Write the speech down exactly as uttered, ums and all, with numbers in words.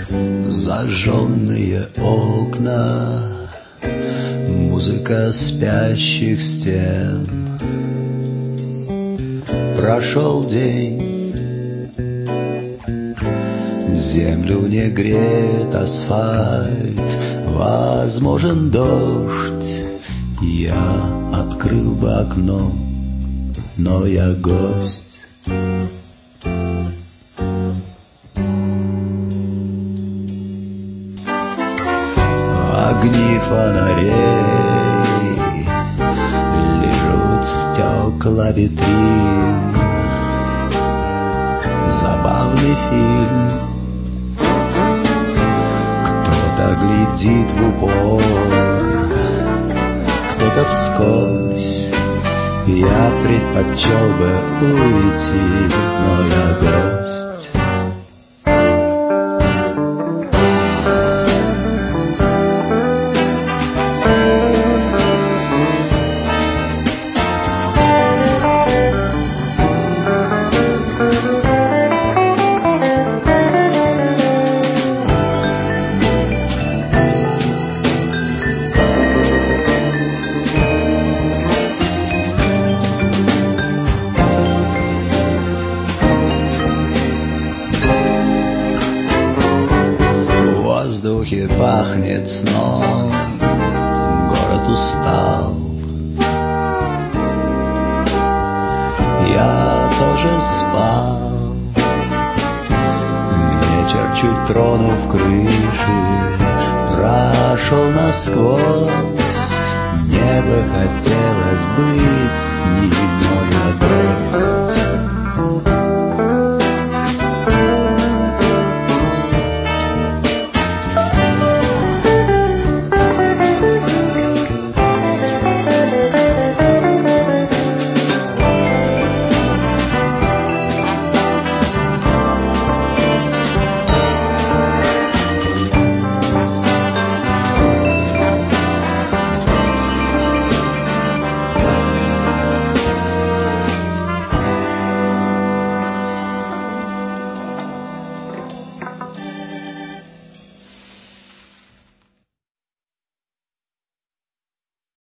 Зажженные окна, музыка спящих стен. Прошел день, землю не греет асфальт, возможен дождь. Я открыл бы окно, но я гость. Огни фонарей лижут стекла витрин. Забавный фильм. Кто-то глядит в упор, кто-то вскользь. Я предпочел бы уйти, но я гость. В воздухе пахнет сном, город устал. Я тоже спал. Вечер, чуть тронув крыши, прошел насквозь. Мне бы хотелось быть с ним, но я гость.